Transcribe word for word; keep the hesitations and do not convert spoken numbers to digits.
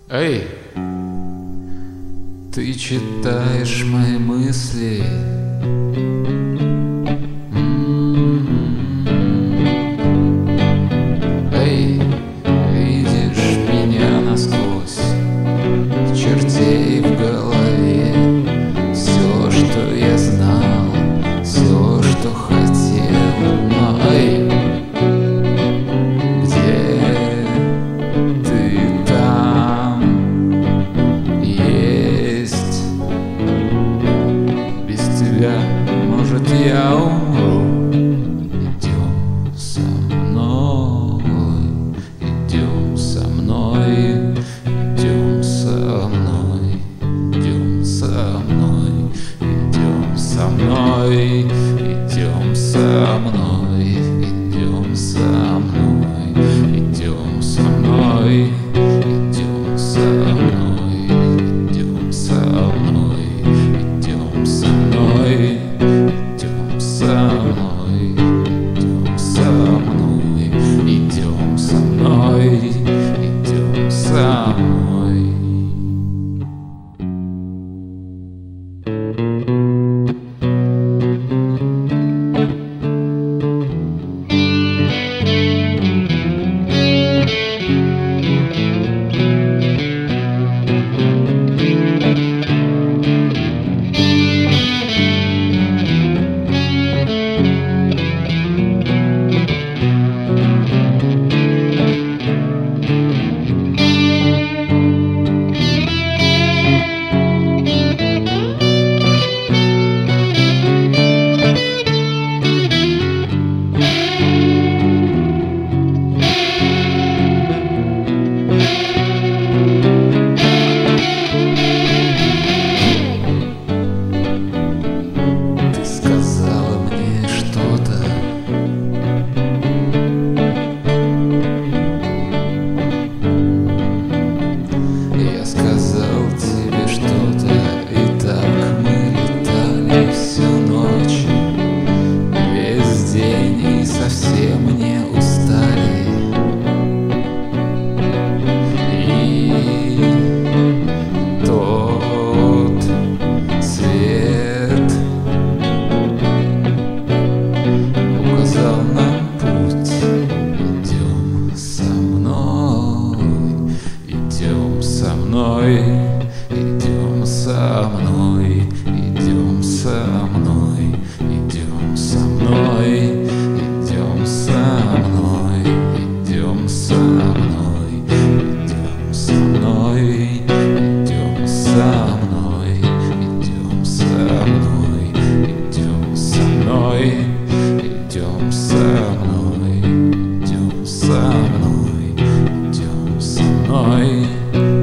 Эй, ты читаешь мои мысли? Эй, видишь меня насквозь, чертей в голове, все, что я знал, все, что хотел. Но эй, где ты там есть? Без тебя, может, я умру. Идем со мной, идем со мной, идем со мной, идем со мной, идем со мной, идем со мной, идем со мной, идем со мной, идем со мной, идем со мной, идем со мной, идем со мной, идем со мной, идем со мной, идем со мной. Я сказал тебе что-то, и так мы летали всю ночь, весь день, и совсем не устали. И тот свет указал нам путь. Идем со мной, идем со мной, идем со мной, идем со мной, идем со мной, идем со мной, идем со мной, идем со мной, идем со мной, идем со мной, идем со мной, идем со мной, идем со мной, идем со мной.